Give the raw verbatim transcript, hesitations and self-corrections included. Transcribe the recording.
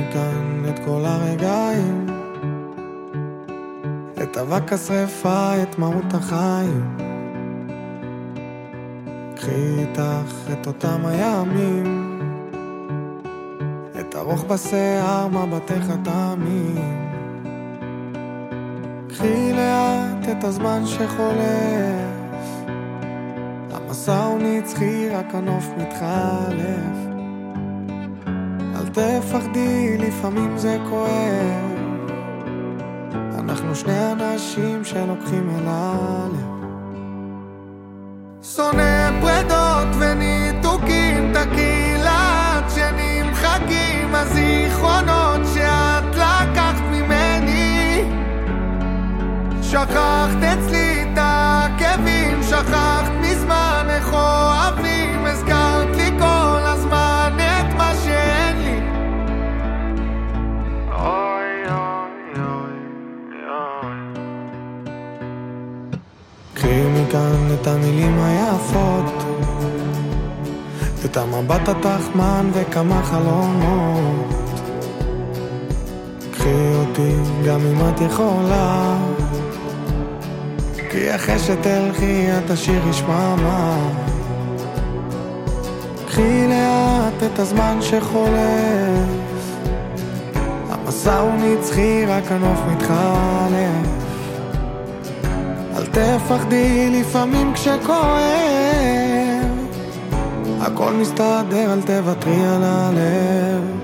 מכאן את כל הרגעים, את אבק השרפה, את מהות החיים. קחי איתך את אותם הימים, את הרוח בשיער, מבטך תמים. קחי לאט את הזמן שחולף, המסע הוא נצחי, רק הנוף מתחלף. אל תפחדי, לפעמים זה כואב, אנחנו שני אנשים שלוקחים אל הלב. שונא פרדות וניתוקים, תקילת שנמחקים, הזיכרונות שאת לקחת ממני. שכחת אצלי את הכאבים, שכחת מזמן איך אוהבים, הזכרת לי כל הזמן את מה שאין לי. אוי אוי אוי אוי. קחי מכאן את המילים היפות, את המבט התחמן וכמה חלומות. קחי אותי גם אם את יכולה, כי אחרי שתלכי את השיר ישמע מה. קחי לאט את הזמן שחולף, המסע הוא נצחי, רק הנוף מתחלף. אל תפחדי, לפעמים כשכואב, הכל מסתדר, אל תוותרי על הלב.